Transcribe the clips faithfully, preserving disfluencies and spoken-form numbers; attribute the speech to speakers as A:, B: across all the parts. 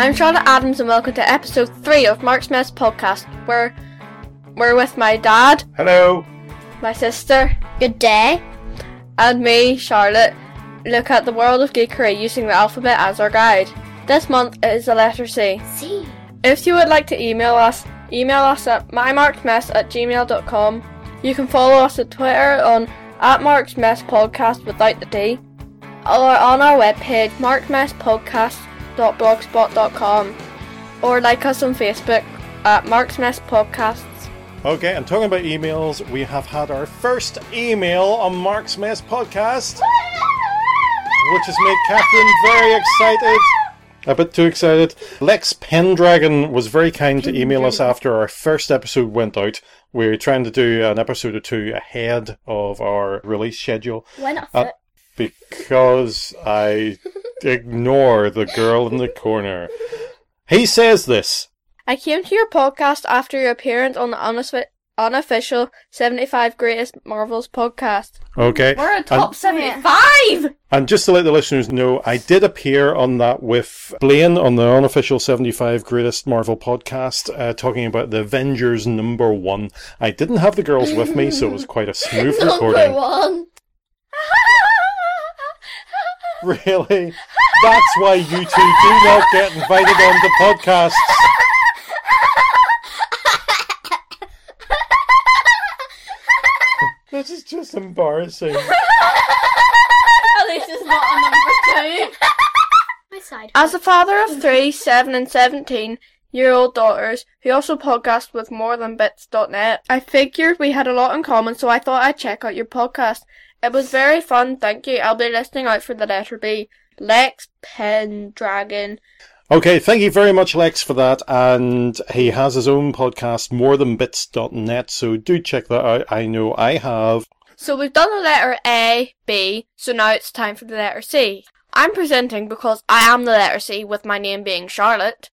A: I'm Charlotte Adams and welcome to episode three of Mark Smith's podcast, where we're with my dad.
B: Hello.
A: My sister.
C: Good day.
A: And me, Charlotte, look at the world of geekery using the alphabet as our guide. This month is the letter C.
C: C.
A: If you would like to email us, email us at mymarksmess at gmail dot com. You can follow us on Twitter on at marksmesspodcast without the D, or on our webpage marksmesspodcast dot blogspot dot com, or like us on Facebook at Marksmess Podcasts.
B: Okay, and talking about emails, we have had our first email on Mark's Mess Podcast, which has made Catherine very excited. A bit too excited. Lex Pendragon was very kind to email us after our first episode went out. We're trying to do an episode or two ahead of our release schedule.
C: Why not
B: Uh,
C: fit?
B: because I ignore the girl in the corner. He says this.
A: I came to your podcast after your appearance on the unoffi- unofficial seventy-five Greatest Marvels podcast.
B: Okay.
A: We're a top
B: and,
A: seventy-five!
B: and just to let the listeners know, I did appear on that with Blaine on the unofficial seventy-five Greatest Marvel podcast, uh, talking about the Avengers number one. I didn't have the girls with me, so it was quite a smooth recording.
C: Number one.
B: Really? That's why you two do not get invited on the podcasts. This is just embarrassing.
C: At least it's not a number two. My side.
A: As a father of three, seven and seventeen year old daughters, who also podcast with more than bits dot net, I figured we had a lot in common, so I thought I'd check out your podcast. It was very fun, thank you. I'll be listening out for the letter B. Lex Pendragon.
B: Okay, thank you very much, Lex, for that. And he has his own podcast, more than bits dot net, so do check that out. I know I have.
A: So we've done the letter A, B, so now it's time for the letter C. I'm presenting because I am the letter C, with my name being Charlotte.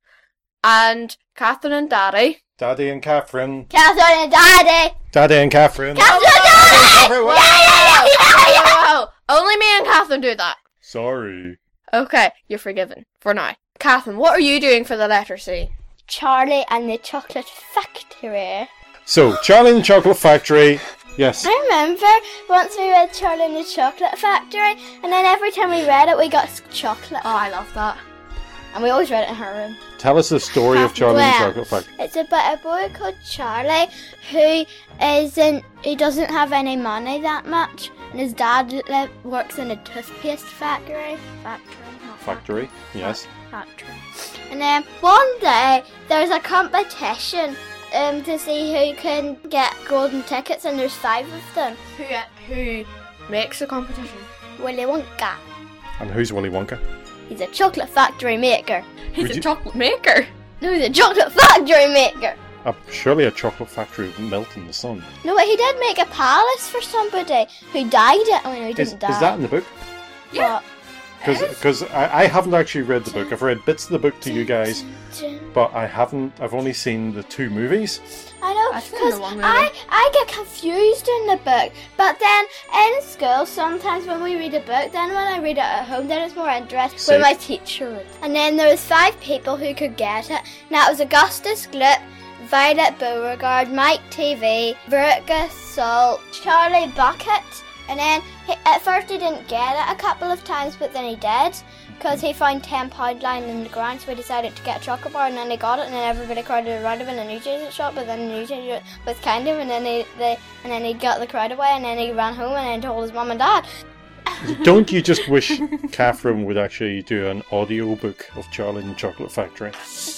A: And Catherine and Daddy.
B: Daddy and Catherine.
C: Catherine and Daddy.
B: Daddy and Catherine.
C: Catherine and Daddy.
B: Catherine, wow.
A: Whoa, whoa, whoa. Only me and Catherine do that.
B: Sorry.
A: Okay, you're forgiven. For now. Catherine, what are you doing for the letter C?
C: Charlie and the Chocolate Factory.
B: So, Charlie and the Chocolate Factory. Yes.
C: I remember once we read Charlie and the Chocolate Factory, and then every time we read it, we got chocolate.
A: Oh, I love that.
C: And we always read it in her room.
B: Tell us the story of Charlie and the
C: Well,
B: Chocolate Factory.
C: It's about a boy called Charlie who isn't, he doesn't have any money that much, and his dad li- works in a toothpaste factory. Factory. Not
B: Factory, yes.
C: Factory. And then one day there's a competition um, to see who can get golden tickets, and there's five of them.
A: Who who makes the competition?
C: Willy Wonka.
B: And who's Willy Wonka?
C: He's a chocolate factory maker.
A: He's
B: Would
A: a
B: you-
A: chocolate maker.
C: No, he's a chocolate factory maker.
B: Uh, surely a chocolate factory would melt in the sun.
C: No, but he did make a palace for somebody who died it. Oh, no, he
B: Is,
C: didn't die.
B: is that in the book?
C: Yeah.
B: Because I, I haven't actually read the book. I've read bits of the book to you guys, but I haven't. I've only seen the two movies.
C: I know,
A: I've seen
C: because
A: the one movie.
C: I, I get confused in the book. But then in school, sometimes when we read a book, then when I read it at home, then it's more interesting
B: See?
C: when my teacher would. And then there was five people who could get it. Now it was Augustus Gloop, Violet Beauregard, Mike T V, Veruca Salt, Charlie Bucket. And then he, at first he didn't get it a couple of times, but then he did. Because he found ten pound lying in the ground, so he decided to get a chocolate bar, and then he got it, and then everybody crowded around him in the newsagent shop, but then the newsagent was kind of, and then he, they, and then he got the crowd away, and then he ran home and then told his mum and dad.
B: Don't you just wish Catherine would actually do an audio book of Charlie and the Chocolate Factory?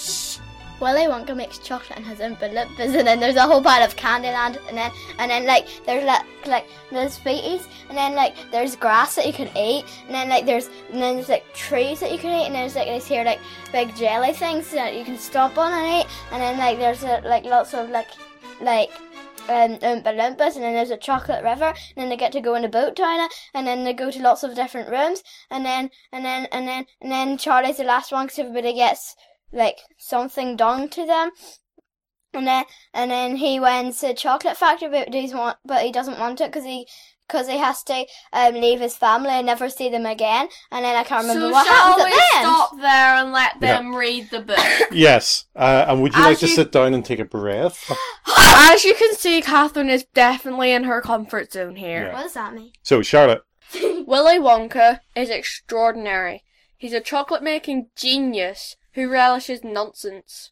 C: Willy Wonka makes chocolate and has Oompa Loompas, and then there's a whole pile of Candyland, and then and then like there's like like there's sweeties, and then like there's grass that you can eat, and then like there's and then there's like trees that you can eat, and there's like these here like big jelly things that you can stomp on and eat, and then like there's uh, like lots of like like um, Oompa Loompas, and then there's a chocolate river, and then they get to go in a boat down it, and then they go to lots of different rooms, and then and then and then and then Charlie's the last one because everybody gets like something done to them, and then and then he wins the chocolate factory, but he's want but he doesn't want it because he because he has to um, leave his family and never see them again. And then I can't remember
A: so
C: what
A: shall
C: happens at
A: we
C: the end.
A: stop there and let
B: Yeah.
A: them read the book?
B: Yes. Uh, and would you
A: As
B: like to
A: you-
B: sit down and take a breath?
A: As you can see, Catherine is definitely in her comfort zone here.
B: Yeah.
C: What does that mean?
B: So, Charlotte.
A: Willy Wonka is extraordinary. He's a chocolate-making genius who relishes nonsense.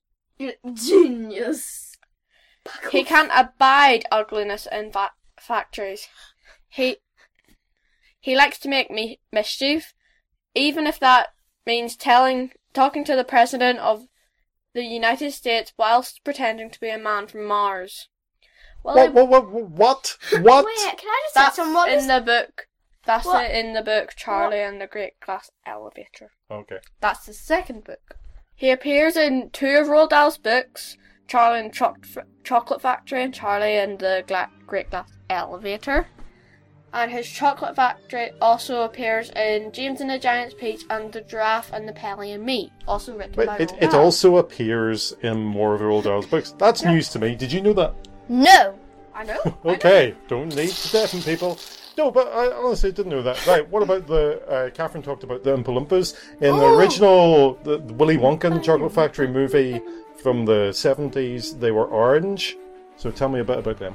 C: Genius.
A: He can't abide ugliness in fa- factories. He he likes to make me mischief, even if that means telling, talking to the president of the United States whilst pretending to be a man from Mars. Willy
B: What? What? What? What? What?
C: Wait, can I just
A: That's
C: say some what
A: in
C: is
A: the book. That's
C: What?
A: it in the book Charlie and the Great Glass Elevator.
B: Okay.
A: That's the second book. He appears in two of Roald Dahl's books, Charlie and the Choc- F- Chocolate Factory and Charlie and the Gla- Great Glass Elevator. And his Chocolate Factory also appears in James and the Giant's Peach and the Giraffe and the Pelly and Me, also written
B: But
A: by
B: it,
A: Roald
B: it
A: Dahl.
B: also appears in more of Roald Dahl's books. That's news to me. Did you know that?
C: No.
A: I know. I know.
B: Okay, don't need to deafen people. No, but I honestly didn't know that. Right, what about the, uh, Catherine talked about the Oompa Loompas. In the
C: Oh.
B: original the, the Willy Wonka and the Chocolate Factory movie from the seventies, they were orange. So tell me a bit about them.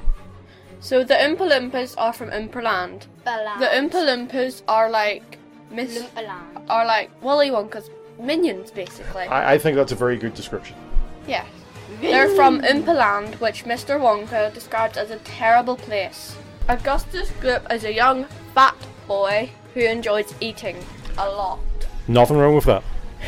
A: So the Oompa Loompas are from Oompa-land.
C: Balan.
A: The Oompa Loompas are like Miss
C: Loompa-land.
A: are like Willy Wonka's minions, basically.
B: I, I think that's a very good description.
A: Yeah. They're from Oompa-land, which Mister Wonka describes as a terrible place. Augustus Gloop is a young, fat boy who enjoys eating a lot.
B: Nothing wrong with that.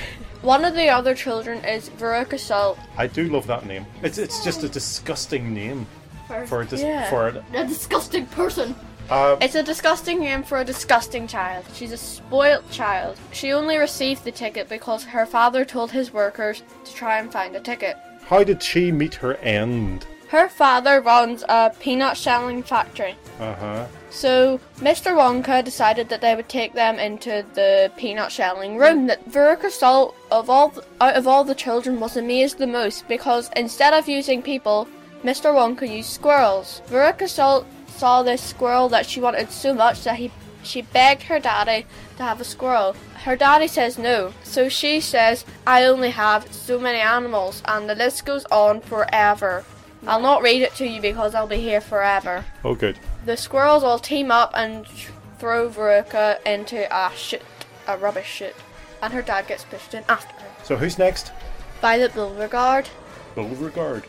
A: One of the other children is Veruca Salt.
B: I do love that name. It's it's just a disgusting name for a dis-
A: Yeah.
B: for it.
C: A disgusting person.
B: Uh,
A: It's a disgusting name for a disgusting child. She's a spoilt child. She only received the ticket because her father told his workers to try and find a ticket.
B: how did she meet her end?
A: Her father runs a peanut shelling factory.
B: Uh huh.
A: So, Mister Wonka decided that they would take them into the peanut shelling room. That Veruca Salt, of all th- out of all the children, was amazed the most because instead of using people, Mister Wonka used squirrels. Veruca Salt saw this squirrel that she wanted so much that he she begged her daddy to have a squirrel. Her daddy says no, so she says, "I only have so many animals," and the list goes on forever. I'll not read it to you because I'll be here forever.
B: Oh, good.
A: The squirrels all team up and th- throw Veruca into a chute, a rubbish chute, and her dad gets pushed in after her.
B: So who's next?
A: Violet Beauregard.
B: Beauregard.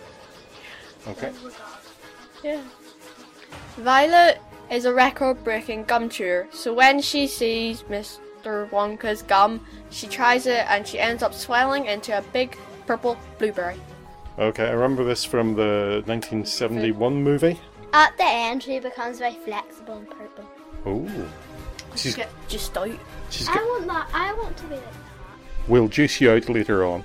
B: Okay.
A: Yeah. Violet is a record-breaking gum chewer, so when she sees Mister Wonka's gum, she tries it and she ends up swelling into a big purple blueberry.
B: Okay, I remember this from the nineteen seventy-one movie.
C: At the end, she becomes very flexible and purple.
B: Oh. She's
A: Get just out.
B: she's
C: I
B: got,
C: want that. I want to be like that.
B: we'll juice you out later on.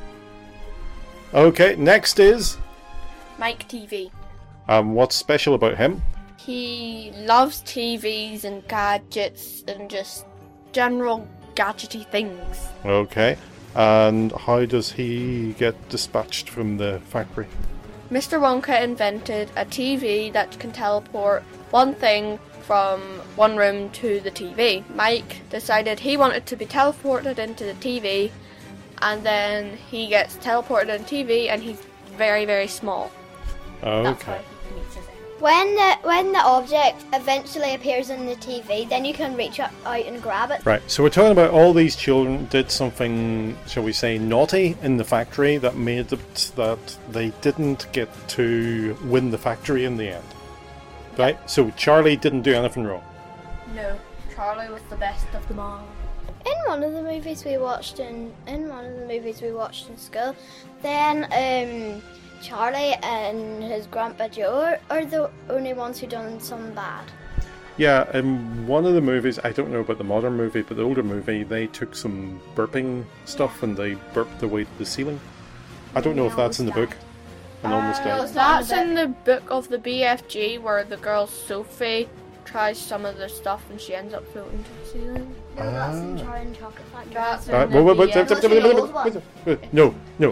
B: Okay, next is
A: Mike T V.
B: um what's special about him?
A: He loves T Vs and gadgets and just general gadgety things.
B: Okay. And how does he get dispatched from the factory?
A: Mister Wonka invented a T V that can teleport one thing from one room to the T V. Mike decided he wanted to be teleported into the T V, and then he gets teleported into the T V, and he's very, very small. That's why
B: Okay.
A: he meets his end.
C: When the when the object eventually appears in the T V, then you can reach up, out and grab it.
B: Right, so we're talking about all these children did something, shall we say, naughty in the factory that made it that they didn't get to win the factory in the end. Right? So Charlie didn't do anything wrong.
A: No, Charlie was the best of them all.
C: In one of the movies we watched in in one of the movies we watched in school, then um, Charlie and his grandpa Joe are, are the only ones who done something bad.
B: Yeah, in one of the movies, I don't know about the modern movie, but the older movie, they took some burping stuff and they burped their way to the ceiling. I don't know if that's in the book. And almost
A: Uh,
B: died.
C: it's not in
A: That's
C: the
A: in the book of the B F G where the girl Sophie tries some of the stuff and she ends up floating to the ceiling.
C: No, that's in
B: Ah.
C: Charlie and the Chocolate Factory.
A: That's
C: That's
A: in
B: Alright,
A: the
B: wait, wait, wait,
A: B F G.
B: wait, wait, wait, wait, wait, wait. No, no.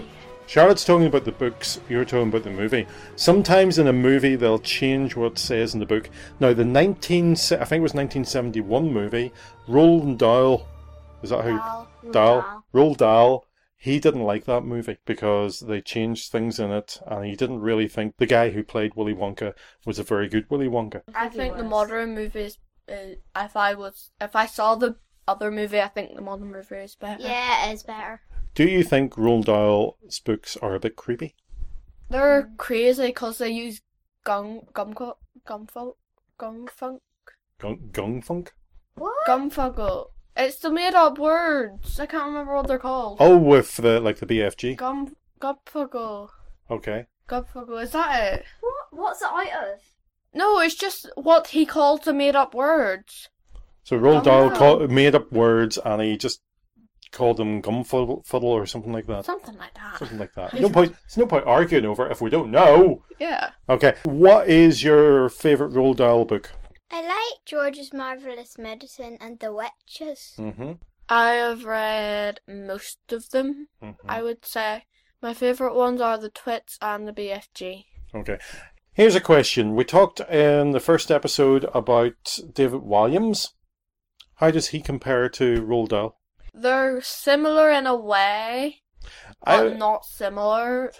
B: Charlotte's talking about the books, you're talking about the movie. Sometimes in a movie they'll change what it says in the book. Now the nineteen, I think it was nineteen seventy-one movie, Roald Dahl, is that how?
C: Dahl.
B: Dahl. Roald Dahl. He didn't like that movie because they changed things in it, and he didn't really think the guy who played Willy Wonka was a very good Willy Wonka.
A: I think the modern movie is. Uh, if I was, if I saw the other movie, I think the modern movie is better.
C: Yeah, it is better.
B: Do you think Roald Dahl's books are a bit creepy?
A: They're crazy because they use gung gum gumfunk gumfunk
B: Gung, gung funk?
C: What?
A: gumfuggle. It's the made up words. I can't remember what they're called.
B: Oh, with the like the B F G.
A: Gum gumfuggle.
B: Okay.
A: Gumfuggle. Is that it?
C: What? What's it out of?
A: No, it's just what he calls the made up words.
B: So Roald Dahl
A: Oh.
B: call, made up words, and he just called them gumfuddle fuddle or something like that.
A: Something like that.
B: Something like that. No point. There's no point arguing over it if we don't know.
A: Yeah.
B: Okay. What is your favourite Roald Dahl book?
C: I like George's Marvelous Medicine and The Witches.
B: Mm-hmm.
A: I have read most of them.
B: mm-hmm.
A: I would say my favourite ones are the Twits and the B F G.
B: Okay. Here's a question. We talked in the first episode about David Walliams. How does he compare to Roald Dahl?
A: They're similar in a way, but
B: I,
A: not similar.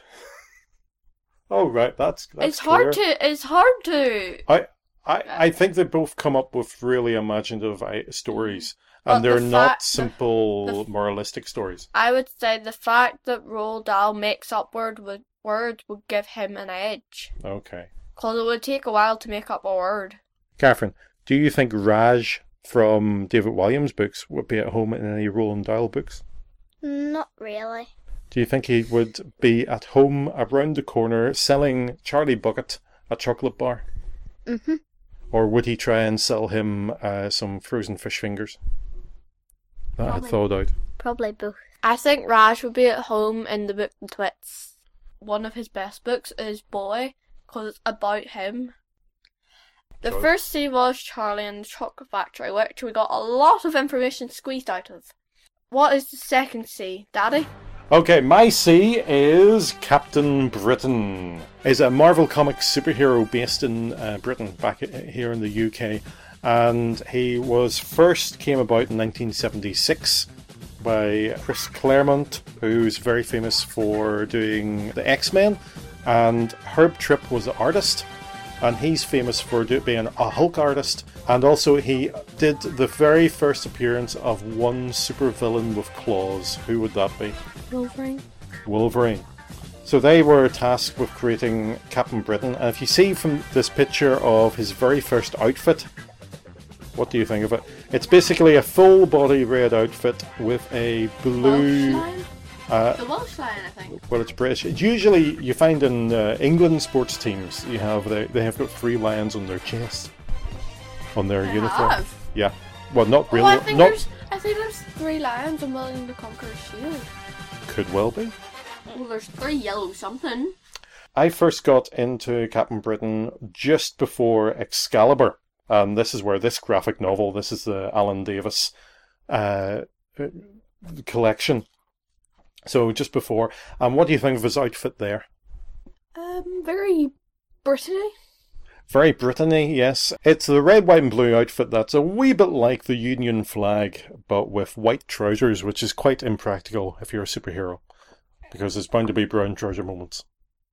B: oh, right. That's, that's
A: it's hard
B: clear.
A: to. It's hard to.
B: I, I, I think they both come up with really imaginative i- stories.
A: But
B: And they're
A: the
B: not
A: fact- the-
B: simple
A: the f-
B: moralistic stories.
A: I would say the fact that Roald Dahl makes up word with words would give him an edge,
B: Okay.
A: because it would take a while to make up a word.
B: Catherine, do you think Raj from David Walliams' books would be at home in any Roald Dahl books?
C: Not really.
B: Do you think he would be at home around the corner selling Charlie Bucket a chocolate bar?
C: Mm-hmm.
B: Or would he try and sell him uh, some frozen fish fingers? That I
C: Probably.
B: thought out.
C: Probably both.
A: I think Raj would be at home in the book The Twits. One of his best books is Boy, because it's about him. The
B: Sure.
A: first C was Charlie and the Chocolate Factory, which we got a lot of information squeezed out of. What is the second C, Daddy?
B: Okay, my C is Captain Britain. Is a Marvel Comics superhero based in uh, Britain, back i- here in the U K. And he was first came about in nineteen seventy-six by Chris Claremont, who's very famous for doing the X-Men. And Herb Tripp was the artist. And he's famous for do, being a Hulk artist. And also he did the very first appearance of one supervillain with claws. Who would that be?
A: Wolverine.
B: Wolverine. So they were tasked with creating Captain Britain. And if you see from this picture of his very first outfit, what do you think of it? It's basically a full body red outfit with a blue...
A: Welsh
B: Uh,
A: The Welsh line, I think.
B: well, it's British. It's usually, you find in uh, England sports teams, you have they, they have got three lions on their chest, on their
A: They
B: uniform.
A: have?
B: Yeah. Well, not really.
A: Oh, I think
B: not
A: there's, I think there's three lions on William the Conqueror's shield.
B: could well be.
A: Well, there's three yellow something.
B: I first got into Captain Britain just before Excalibur, and this is where this graphic novel, this is the Alan Davis uh, collection. So just before, and what do you think of his outfit there?
A: Um, very Brittany.
B: Very Brittany, yes. It's the red, white and blue outfit that's a wee bit like the Union flag, but with white trousers, which is quite impractical if you're a superhero, because there's bound to be brown trouser moments.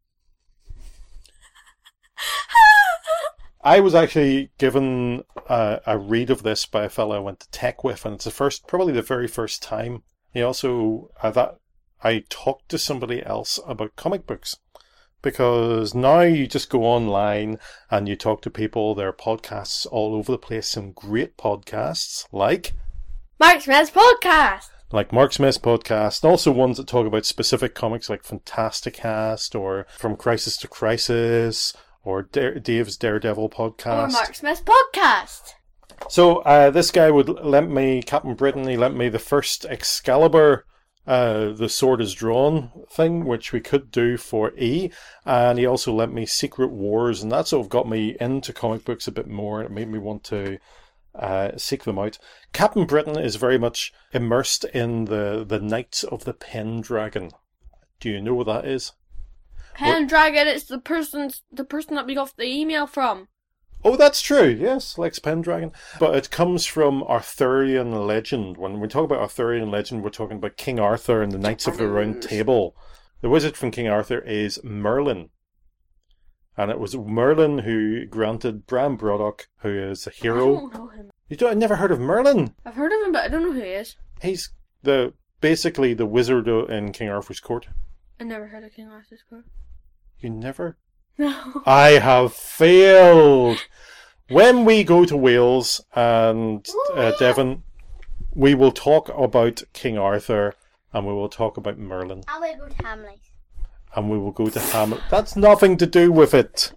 B: I was actually given uh, a read of this by a fellow I went to tech with, and it's the first, probably the very first time. He also, uh, that I talked to somebody else about comic books. Because now you just go online and you talk to people, there are podcasts all over the place, some great podcasts, like...
A: Mark Smith's podcast.
B: Like Mark Smith's podcast, and also ones that talk about specific comics like Fantasticast, or From Crisis to Crisis, or Dare, Dave's Daredevil podcast.
A: Or Mark Smith's podcast.
B: So uh, this guy would lend me Captain Britain, he lent me the first Excalibur, uh, the Sword is Drawn thing, which we could do for E, and he also lent me Secret Wars, and that sort of got me into comic books a bit more, and it made me want to uh, seek them out. Captain Britain is very much immersed in the, the Knights of the Pendragon. Do you know what that is?
A: Pendragon, it's the person, the person that we got the email from.
B: Oh, that's true. Yes, Lex Pendragon. But it comes from Arthurian legend. When we talk about Arthurian legend, we're talking about King Arthur and the Knights of the Round Table. The wizard from King Arthur is Merlin. And it was Merlin who granted Bran Broddock, who is a hero.
A: I don't know him.
B: You don't, I've never heard of Merlin.
A: I've heard of him, but I don't know who he is.
B: He's the basically the wizard in King Arthur's court.
A: I never heard of King Arthur's court.
B: You never?
A: No.
B: I have failed. When we go to Wales and uh, Devon, we will talk about King Arthur and we will talk about Merlin.
C: I will go to Hamleys.
B: And we will go to Hamlet. That's nothing to do with it.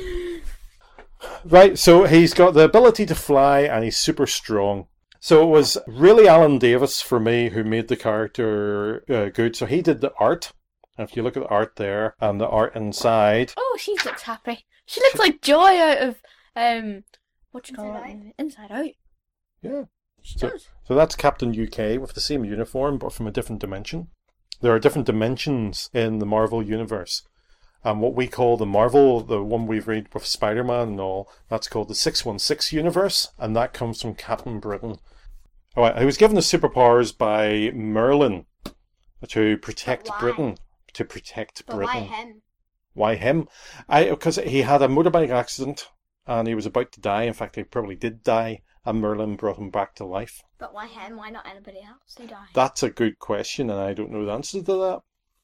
B: Right, so he's got the ability to fly and he's super strong. So it was really Alan Davis for me who made the character uh, good. So he did the art. And if you look at the art there and the art inside.
A: Oh, she looks happy. She looks like Joy out of, um, what you call
C: Inside
A: it?
C: Out?
A: Inside Out.
B: Yeah.
A: She
B: So,
A: does.
B: so that's Captain U K with the same uniform but from a different dimension. There are different dimensions in the Marvel universe. And what we call the Marvel, the one we've read with Spider-Man and all, that's called the six one six universe, and that comes from Captain Britain. Oh, he was given the superpowers by Merlin to protect
C: But why?
B: Britain. To protect
C: But
B: Britain.
C: why him?
B: Why him? I because he had a motorbike accident and he was about to die. In fact, he probably did die, and Merlin brought him back to life.
C: But why him? Why not anybody else who died?
B: That's a good question, and I don't know the answer to that.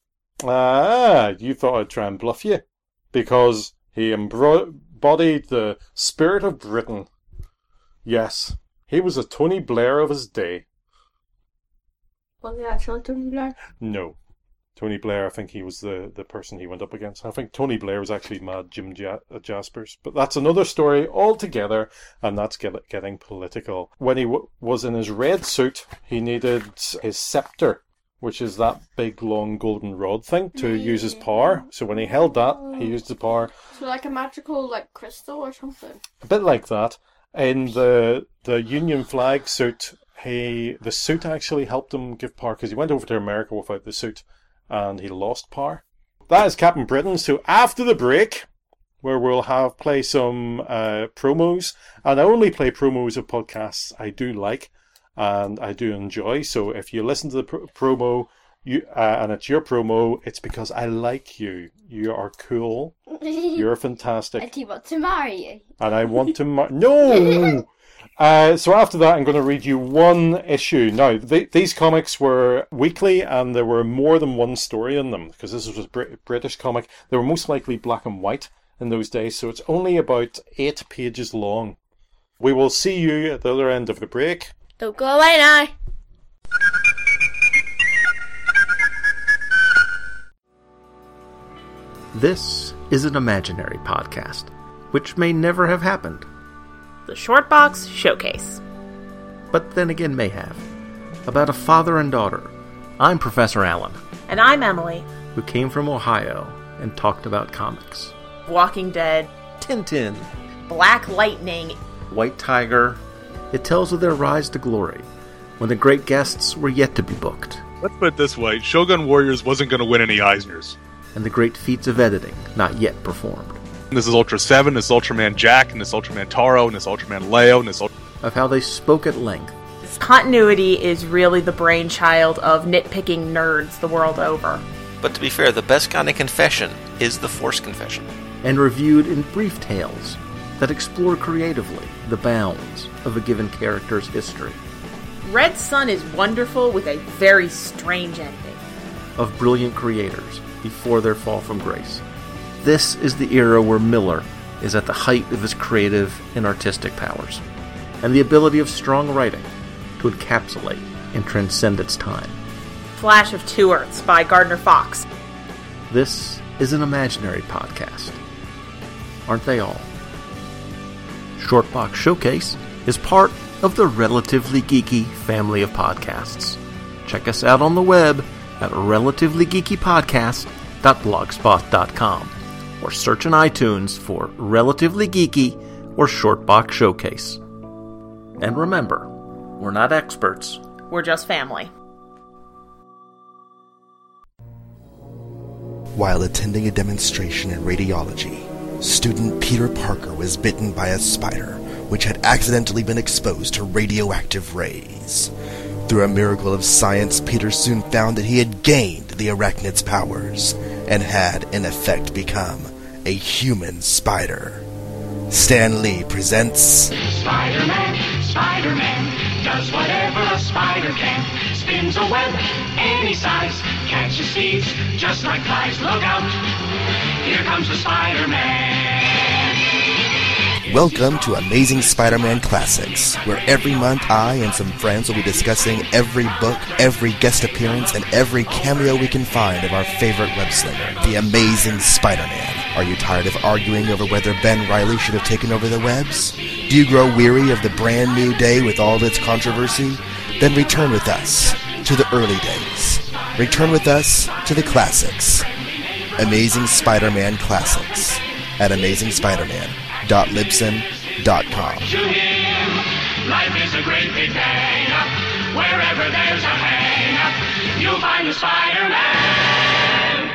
B: Ah, you thought I'd try and bluff you. Because he embodied the spirit of Britain. Yes, he was a Tony Blair of his day.
A: Was he actually Tony Blair?
B: No. Tony Blair, I think he was the, the person he went up against. I think Tony Blair was actually Mad Jim ja- Jaspers. But that's another story altogether, and that's get, getting political. When he w- was in his red suit, he needed his scepter, which is that big, long, golden rod thing, to use his power. So when he held that, he used the power.
A: So like a magical, like, crystal or something?
B: A bit like that. In the the Union flag suit, he the suit actually helped him give power, because he went over to America without the suit. And he lost power. That is Captain Britain. So after the break, where we'll have play some uh, promos, and I only play promos of podcasts I do like and I do enjoy. So if you listen to the pr- promo, you uh, and it's your promo, it's because I like you. You are cool. You're fantastic,
C: And he wants to marry you.
B: and I want to. Mar- no. Uh, so after that, I'm going to read you one issue. Now, th- these comics were weekly, and there were more than one story in them, because this was a Brit- British comic. They were most likely black and white in those days, so it's only about eight pages long. We will see you at the other end of the break.
A: Don't go away now.
D: This is an imaginary podcast, which may never have happened,
E: The Shortbox Showcase.
D: but then again may have. About a father and daughter. I'm Professor Allen,
E: And I'm Emily.
D: who came from Ohio and talked about comics.
E: Walking Dead,
D: Tintin,
E: Black Lightning.
D: White Tiger. It tells of their rise to glory, when the great guests were yet to be booked,
F: Let's put it this way, Shogun Warriors wasn't going to win any Eisners.
D: and the great feats of editing not yet performed.
F: This is Ultra seven, this is Ultraman Jack, and this Ultraman Taro, and this Ultraman Leo, and this Ultra...
D: Of how they spoke at length,
E: This continuity is really the brainchild of nitpicking nerds the world over.
G: But to be fair, the best kind of confession is the Force confession.
D: and reviewed in brief tales that explore creatively the bounds of a given character's history,
E: Red Sun is wonderful with a very strange ending.
D: of brilliant creators before their fall from grace. This is the era where Miller is at the height of his creative and artistic powers, and the ability of strong writing to encapsulate and transcend its time.
E: Flash of Two Earths by Gardner Fox.
D: This is an imaginary podcast. Aren't they all? Shortbox Showcase is part of the Relatively Geeky family of podcasts. Check us out on the web at relatively geeky podcast dot blogspot dot com or search in iTunes for Relatively Geeky or Shortbox Showcase. And remember, we're not experts.
E: We're just family.
H: While attending a demonstration in radiology, student Peter Parker was bitten by a spider which had accidentally been exposed to radioactive rays. Through a miracle of science, Peter soon found that he had gained the arachnid's powers and had, in effect, become a human spider. Stan Lee presents
I: Spider-Man, Spider-Man, does whatever a spider can. Spins a web any size, catches thieves just like flies. Look out, here comes the Spider-Man.
H: Welcome to Amazing Spider-Man Classics, where every month I and some friends will be discussing every book, every guest appearance, and every cameo we can find of our favorite web-slinger, the Amazing Spider-Man. Are you tired of arguing over whether Ben Reilly should have taken over the webs? Do you grow weary of the brand new day with all its controversy? Then return with us to the early days. Return with us to the classics. Amazing Spider-Man Classics at amazing spider-man dot libsyn dot com.
I: To him, life is a great big hang up. Wherever there's a hang up, you'll find the Spider-Man.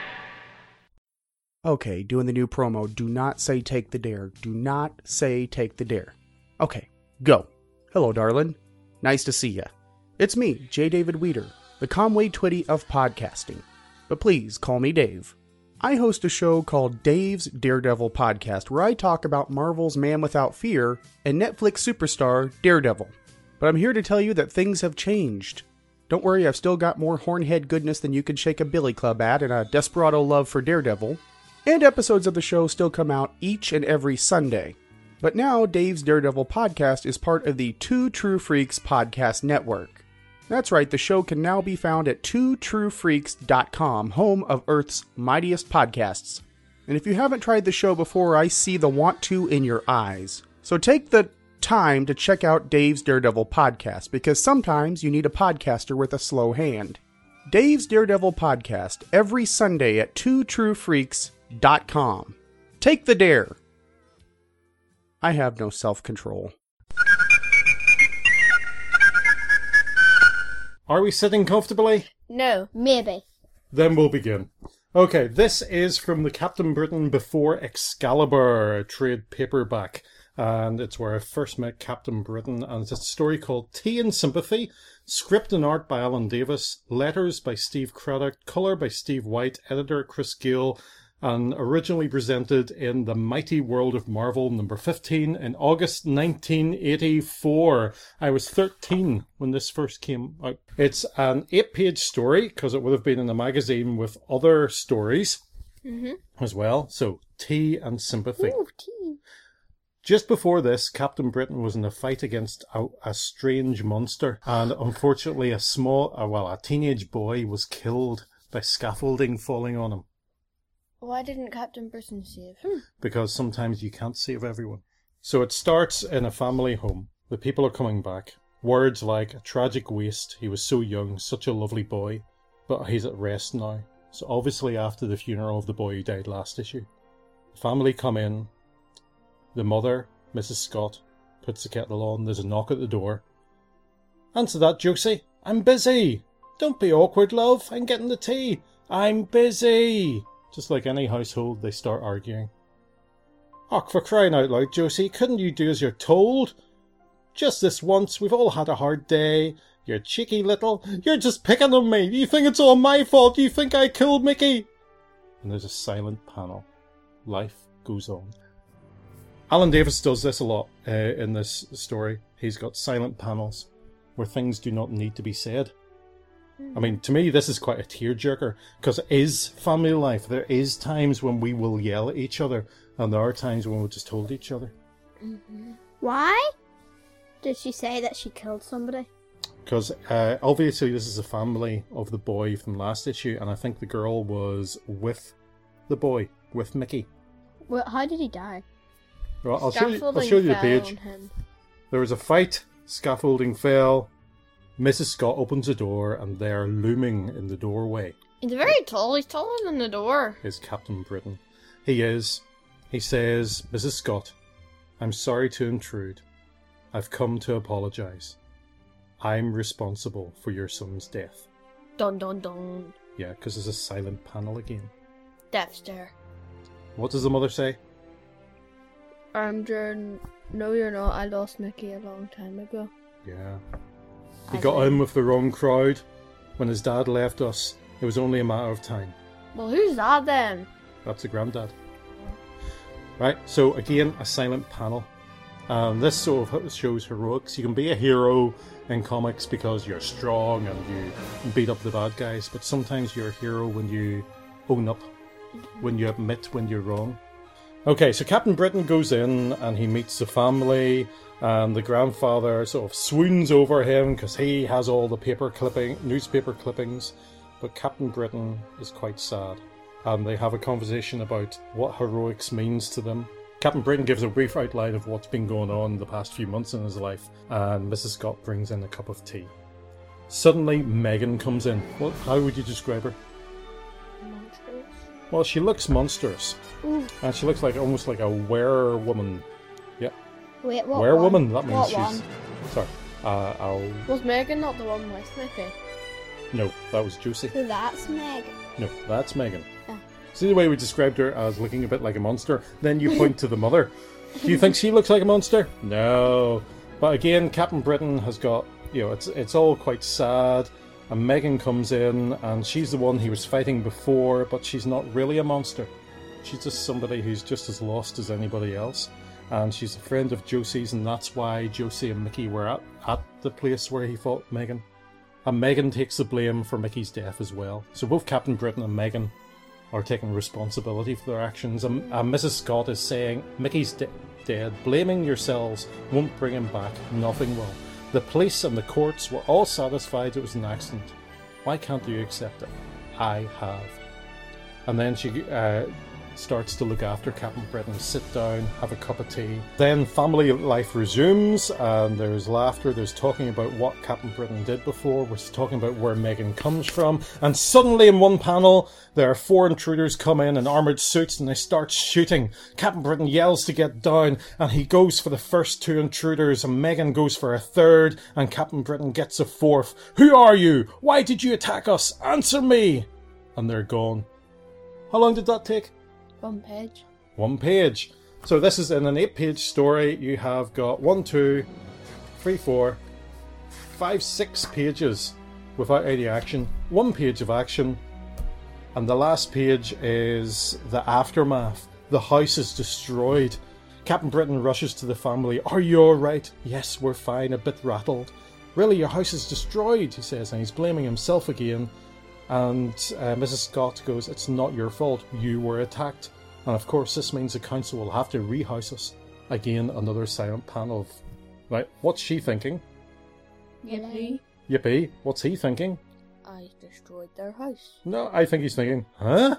J: Okay, doing the new promo. Do not say take the dare. Do not say take the dare. Okay, go. Hello, darling. Nice to see ya. It's me, J. David Weeder, the Conway Twitty of podcasting. But please call me Dave. I host a show called Dave's Daredevil Podcast, where I talk about Marvel's Man Without Fear and Netflix superstar Daredevil. But I'm here to tell you that things have changed. Don't worry, I've still got more hornhead goodness than you can shake a billy club at and a desperado love for Daredevil. And episodes of the show still come out each and every Sunday. But now Dave's Daredevil Podcast is part of the Two True Freaks podcast network. That's right, the show can now be found at two true freaks dot com, home of Earth's mightiest podcasts. And if you haven't tried the show before, I see the want to in your eyes. So take the time to check out Dave's Daredevil Podcast, because sometimes you need a podcaster with a slow hand. Dave's Daredevil Podcast, every Sunday at two true freaks dot com. Take the dare. I have no self-control.
B: Are we sitting comfortably?
C: No, maybe.
B: Then we'll begin. Okay, this is from the Captain Britain Before Excalibur trade paperback. And it's where I first met Captain Britain. And it's a story called Tea and Sympathy. Script and art by Alan Davis. Letters by Steve Craddock. Colour by Steve White. Editor Chris Gill. And originally presented in The Mighty World of Marvel, number fifteen, in August nineteen eighty-four. I was thirteen when this first came out. It's an eight-page story, because it would have been in a magazine with other stories
C: Mm-hmm.
B: as well. So, Tea and Sympathy.
C: Ooh, tea.
B: Just before this, Captain Britain was in a fight against a, a strange monster. And unfortunately, a small, uh, well, a teenage boy was killed by scaffolding falling on him.
C: Why didn't Captain Britain save him?
B: Because sometimes you can't save everyone. So it starts in a family home. The people are coming back. Words like, a tragic waste, he was so young, such a lovely boy, but he's at rest now. So obviously after the funeral of the boy who died last issue. The family come in. The mother, Missus Scott, puts the kettle on. There's a knock at the door. Answer that, Josie. I'm busy. Don't be awkward, love. I'm getting the tea. I'm busy. Just like any household, they start arguing. Och, for crying out loud, Josie, couldn't you do as you're told? Just this once, we've all had a hard day. You're cheeky little... You're just picking on me. You think it's all my fault? You think I killed Mickey? And there's a silent panel. Life goes on. Alan Davis does this a lot uh, in this story. He's got silent panels where things do not need to be said. I mean, to me, this is quite a tearjerker, because it is family life. There is times when we will yell at each other, and there are times when we'll just hold each other.
C: Mm-hmm. Why did she say that she killed somebody?
B: Because uh, obviously this is a family of the boy from last issue, and I think the girl was with the boy, with Mickey.
C: Well, how did he die?
B: Well, I'll show you, I'll show you the page. There was a fight, scaffolding fell. Missus Scott opens the door, and there, looming in the doorway,
A: He's very tall. He's taller than the door.
B: is Captain Britain. He is. He says, Missus Scott, I'm sorry to intrude. I've come to apologise. I'm responsible for your son's death.
A: Dun dun dun.
B: Yeah, because there's a silent panel again.
C: Death stare.
B: What does the mother say?
A: I'm Jordan. No, you're not. I lost Mickey a long time ago.
B: Yeah. He got in with the wrong crowd. When his dad left us, it was only a matter of time.
A: Well, who's that then?
B: That's the granddad. Right, so again, a silent panel. Um, this sort of shows heroics. You can be a hero in comics because you're strong and you beat up the bad guys, but sometimes you're a hero when you own up, when you admit when you're wrong. Okay, so Captain Britain goes in and he meets the family, and the grandfather sort of swoons over him because he has all the paper clipping, newspaper clippings, but Captain Britain is quite sad. And they have a conversation about what heroics means to them. Captain Britain gives a brief outline of what's been going on the past few months in his life, and Missus Scott brings in a cup of tea. Suddenly, Megan comes in. What? How would you describe her?
A: Monstrous.
B: Well, she looks monstrous.
A: Ooh.
B: And she looks like almost like a were-woman. Yeah.
C: Wait, what
B: Were-woman,
C: one?
B: that means
C: What
B: she's...
C: one?
B: Sorry. Uh, I'll...
A: Was Megan not the one with Mickey?
B: No, that was Josie.
C: So that's Meg.
B: No, that's Megan.
C: Oh.
B: See the way we described her as looking a bit like a monster? Then you point to the mother. Do you think she looks like a monster? No. But again, Captain Britain has got, you know, it's it's all quite sad. And Megan comes in, and she's the one he was fighting before, but she's not really a monster. She's just somebody who's just as lost as anybody else. And she's a friend of Josie's, and that's why Josie and Mickey were at, at the place where he fought Megan. And Megan takes the blame for Mickey's death as well. So both Captain Britain and Megan are taking responsibility for their actions. And, and Missus Scott is saying, Mickey's de- dead. Blaming yourselves won't bring him back. Nothing will. The police and the courts were all satisfied it was an accident. Why can't you accept it? I have. And then she uh, starts to look after Captain Britain, sit down, have a cup of tea. Then family life resumes, and there's laughter, there's talking about what Captain Britain did before, we're talking about where Megan comes from, and suddenly in one panel, there are four intruders come in in armoured suits and they start shooting. Captain Britain yells to get down, and he goes for the first two intruders, and Megan goes for a third, and Captain Britain gets a fourth. Who are you? Why did you attack us? Answer me! And they're gone. How long did that take?
A: One page.
B: One page. So this is in an eight-page story. You have got one, two, three, four, five, six pages without any action. One page of action. And the last page is the aftermath. The house is destroyed. Captain Britain rushes to the family. Are you alright? Yes, we're fine. A bit rattled. Really, your house is destroyed, he says, and he's blaming himself again. And uh, Missus Scott goes, it's not your fault, you were attacked. And of course this means the council will have to rehouse us. Again, another silent panel of... Right, what's she thinking?
A: Yippee.
B: Yippee, what's he thinking?
A: I destroyed their house.
B: No, I think he's thinking, huh?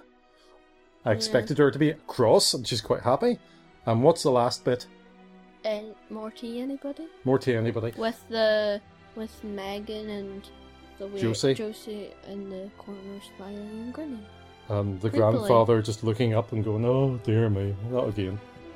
B: I expected her to be cross, and she's quite happy. And what's the last bit?
A: Uh, more tea, anybody?
B: More tea, anybody?
A: With the... with Megan and... The way
B: Josie.
A: Josie in the corner smiling and grinning.
B: And the
A: Creepily.
B: grandfather just looking up and going, oh dear me, not again.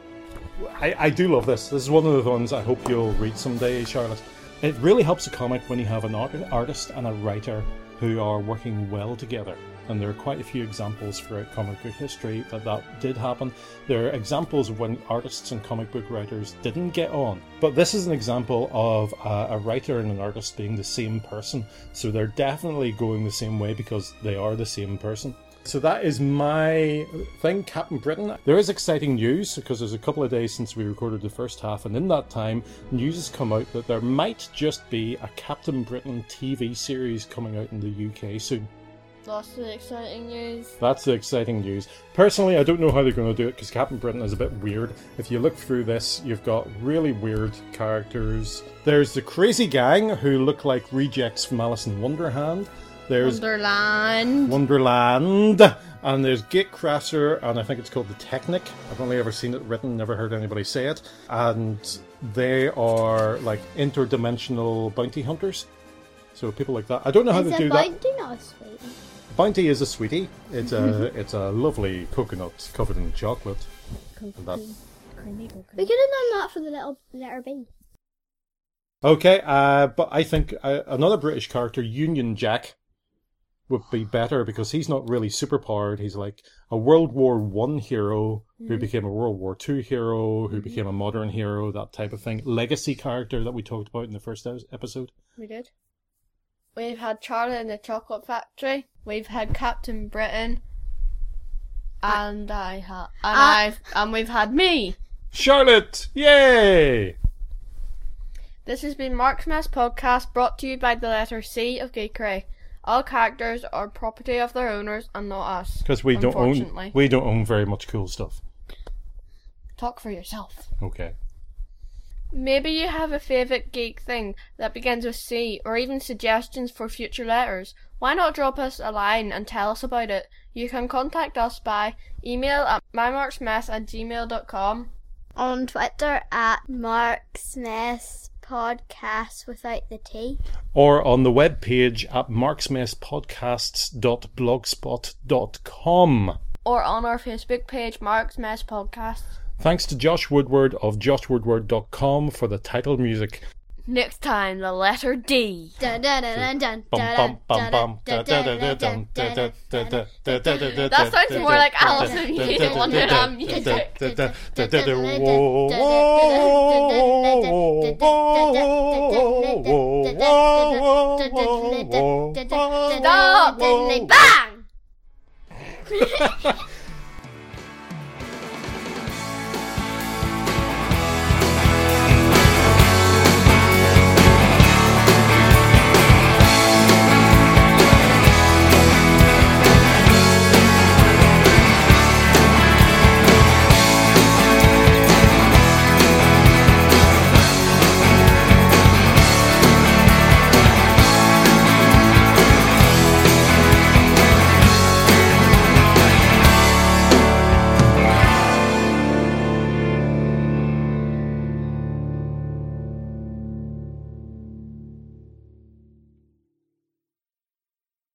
B: I, I do love this. This is one of the ones I hope you'll read someday, Charlotte. It really helps a comic when you have an art- artist and a writer who are working well together. And there are quite a few examples throughout comic book history that that did happen. There are examples of when artists and comic book writers didn't get on. But this is an example of a, a writer and an artist being the same person. So they're definitely going the same way because they are the same person. So that is my thing, Captain Britain. There is exciting news because there's a couple of days since we recorded the first half, and in that time, news has come out that there might just be a Captain Britain T V series coming out in the U K soon.
A: That's the exciting news.
B: That's the exciting news. Personally, I don't know how they're going to do it because Captain Britain is a bit weird. If you look through this, you've got really weird characters. There's the crazy gang who look like rejects from Alice in Wonderland. There's
A: Wonderland.
B: Wonderland. And there's Gatecrasher, and I think it's called the Technic. I've only ever seen it written, never heard anybody say it. And they are like interdimensional bounty hunters. So people like that. I don't know how
C: Is
B: to
C: a
B: do
C: bounty
B: that.
C: not a sweetie?
B: Bounty is a sweetie. It's a it's a lovely coconut covered in chocolate. And that.
C: We could have done that for the little letter B.
B: Okay, uh, but I think uh, another British character, Union Jack, would be better because he's not really superpowered. He's like a World War One hero who
A: Mhm.
B: became a World War Two hero, who
A: Mhm.
B: became a modern hero, that type of thing. Legacy character that we talked about in the first e- episode.
A: We did. We've had Charlie in the Chocolate Factory. We've had Captain Britain. And I ha- and
C: Ah.
A: I've and we've had me.
B: Charlotte! Yay!
A: This has been Mark's Mess Podcast, brought to you by the letter C of Geekery. All characters are property of their owners and not us.
B: Because we don't own
A: unfortunately.
B: we don't own very much cool stuff.
A: Talk for yourself.
B: Okay.
A: Maybe you have a favourite geek thing that begins with C, or even suggestions for future letters. Why not drop us a line and tell us about it? You can contact us by email at mymarksmess at gmail dot com.
C: On Twitter at Mark's Mess Podcast without the T.
B: Or on the webpage at marksmesspodcasts dot blogspot dot com.
A: Or on our Facebook page, Mark's Mess Podcast.
B: Thanks to Josh Woodward of josh woodward dot com for the title music.
A: Next time, the letter D.
C: Dun, dun, dun, dun,
B: Bum,
C: dun,
B: bum, bum,
C: dun,
B: bum.
C: dun,
B: Da, da,
C: dun,
B: da,
C: dun,
B: da,
C: dun,
B: da,
C: dun,
B: da, da, da, da, da, da,
A: That sounds
B: da,
A: more
B: da,
A: like
B: da,
A: Alice
B: da,
A: in
B: da,
A: Wonderland
B: da, da, da,
A: music.
B: da, da, da, da, da, whoa.
A: Stop!
C: Bang!